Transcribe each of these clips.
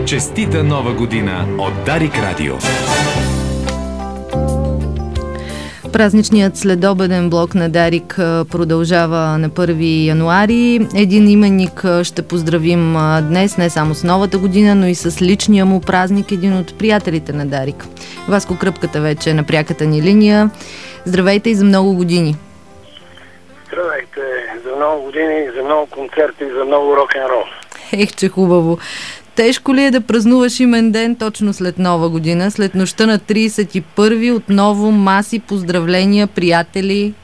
Честита нова година от Дарик Радио! Празничният следобеден блок на Дарик продължава на 1 януари. Един именник ще поздравим днес, не само с новата година, но и с личния му празник, един от приятелите на Дарик. Васко Кръпката вече е на пряката ни линия. Здравейте и за много години! Здравейте! За много години, за много концерти, за много рок-н-рол. Че хубаво! Тежко ли е да празнуваш имен ден точно след Нова година, след нощта на 31-ви, отново маси, поздравления, приятели?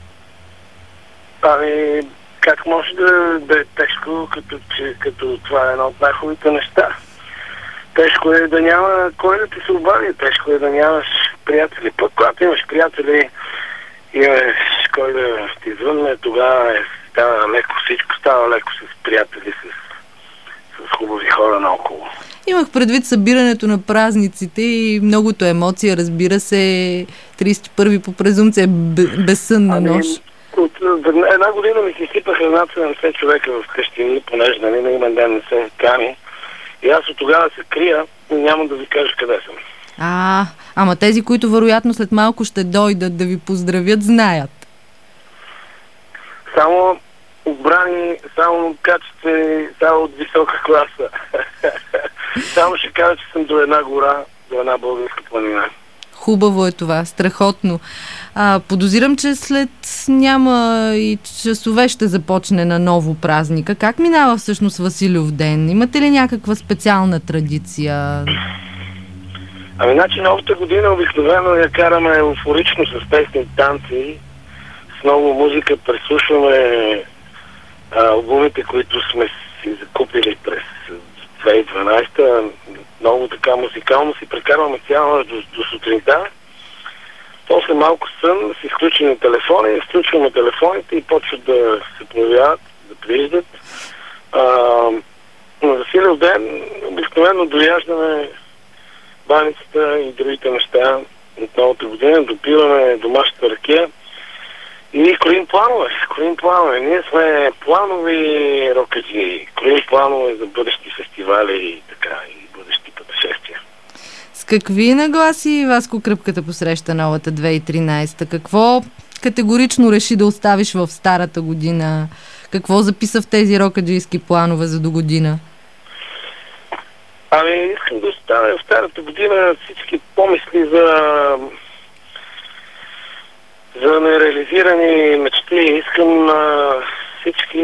Как може да е тежко, като това е едно от най-хубавите неща? Тежко е да няма кой да ти се обади, тежко е да нямаш приятели. Пък когато имаш приятели, имаш кой да ти звънне, тогава става леко, всичко става леко с приятели, с хубави хора наоколо. Имах предвид събирането на празниците и многото емоция, разбира се, 31-ви по презумпция безсънна нощ. От една година ми се изсипаха над 70 човека в къщи, понеже на имен ден не се кани. И аз от тогава се крия и няма да ви кажа къде съм. Ама тези, които вероятно след малко ще дойдат да ви поздравят, знаят. Само отбрани, само качествени, само от висока класа. Само ще кажа, че съм до една гора, до една българска планина. Хубаво е това, страхотно. Подозирам, че след няма и часове ще започне на ново празника. Как минава всъщност Василев ден? Имате ли някаква специална традиция? Значи новата година обикновено я караме еуфорично с песни, танци, с много музика, преслушваме албумите, които сме си закупили през 2012-та. Много така музикално си прекарваме цяла нощ до сутринта. После малко сън си изключим телефони, изключваме телефоните и почват да се появяват, да прииждат. На Василев ден обикновено дояждаме баницата и другите неща от новата година, допиваме домашната ракия и кроим планове. Ние сме планови рокаджии, кроим планове за бъдещи фестивали и така, и бъдещи пътешествия. С какви нагласи Васко Кръпката посреща новата 2013? Какво категорично реши да оставиш в старата година? Какво записа в тези рокаджийски планове за до година? Искам да оставя в старата година всички помисли за нереализирани мечти. Искам всички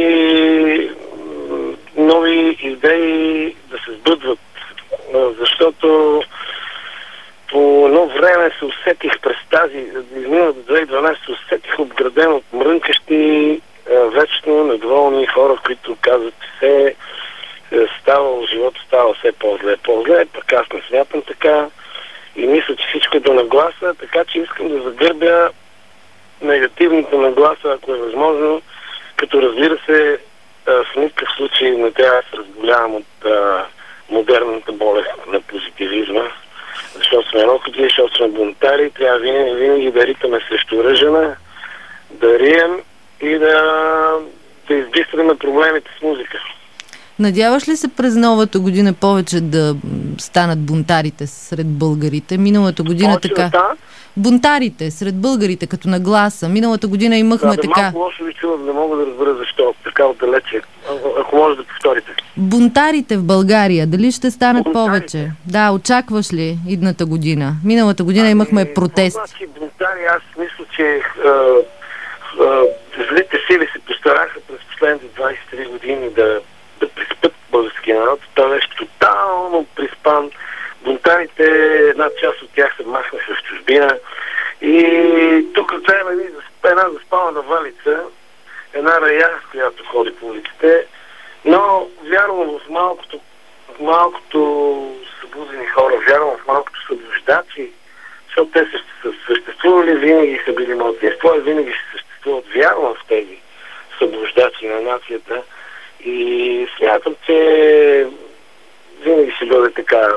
нови идеи да се сбъдват, защото по едно време се усетих през тази изминалата 2012 се усетих обграден от мрънкащи, вечно недоволни хора, които казват, че живота става все по-зле, пък аз не смятам така и мисля, че всичко е до нагласа, така че искам да загърбя негативната нагласа, ако е възможно, като разбира се, в никакъв случай не трябва да се разболявам от модерната болест на позитивизма, защото сме рокаджи, защото сме бунтари, трябва винаги да ритаме срещу ръжена, да рием и да избистраме проблемите с музика. Надяваш ли се през новата година повече да станат бунтарите сред българите? Миналата година така... Бунтарите сред българите, като нагласа. Миналата година имахме така... Малко лошо ви чувам, не мога да разбера защо. Така отдалече. Ако може да повторите. Бунтарите в България, дали ще станат повече? Да, очакваш ли идната година? Миналата година имахме протести. Значи бунтари, аз мисля, че злите сили се постараха през последните 23 години да приспят българския народ. Той беше тотално приспан. Бунтарите, една част от тях се махнаха в чужбина. И тук гледаме една заспалена валица, една рая, която ходи по улиците. Но вярвам в малкото събудени хора, вярвам в малкото съблуждачи, защото те са съществували, винаги са били малцинство и винаги ще съществуват. Вярвам в тези съблуждачи на нацията. И смятам, че винаги ще бъде така.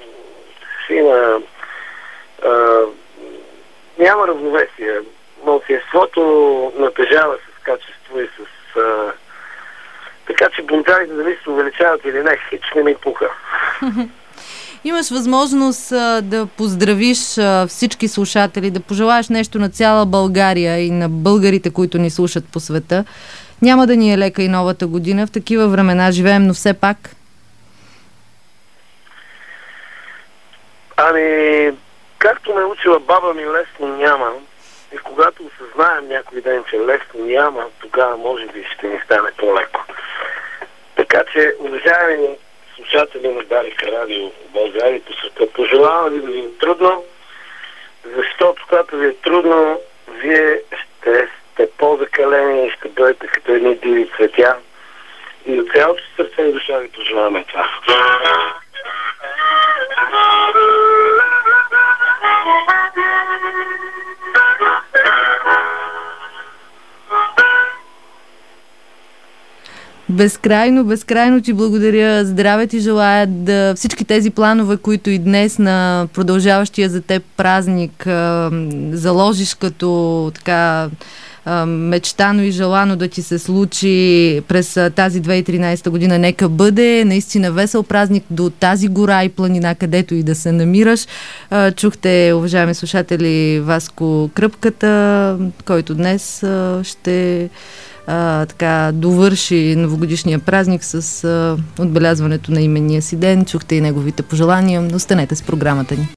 Няма равновесие. Малцинството натежава с качество и с... така че бунтарите дали се увеличават или не, хич не ми пуха. Имаш възможност да поздравиш всички слушатели, да пожелаеш нещо на цяла България и на българите, които ни слушат по света. Няма да ни е лека и новата година. В такива времена живеем, но все пак. Ами, както ме учила баба ми, лесно няма. И когато осъзнаем някой ден, че лесно няма, тогава може би ще ни стане по-леко. Така че, уважаеми слушатели на Дарик Радио в България и по света, пожелавам ви да ви е трудно, защото когато ви е трудно, вие ще сте по-закалени и ще бъдете като едни диви цветя. И от цялото сърце и душа ви пожелаваме това. Безкрайно ти благодаря. Здраве ти желая да всички тези планове, които и днес на продължаващия за теб празник заложиш като така мечтано и желано да ти се случи през тази 2013 година. Нека бъде наистина весел празник до тази гора и планина, където и да се намираш. Чухте, уважаеми слушатели, Васко Кръпката, който днес ще така довърши новогодишния празник с отбелязването на именния си ден. Чухте и неговите пожелания. Останете с програмата ни.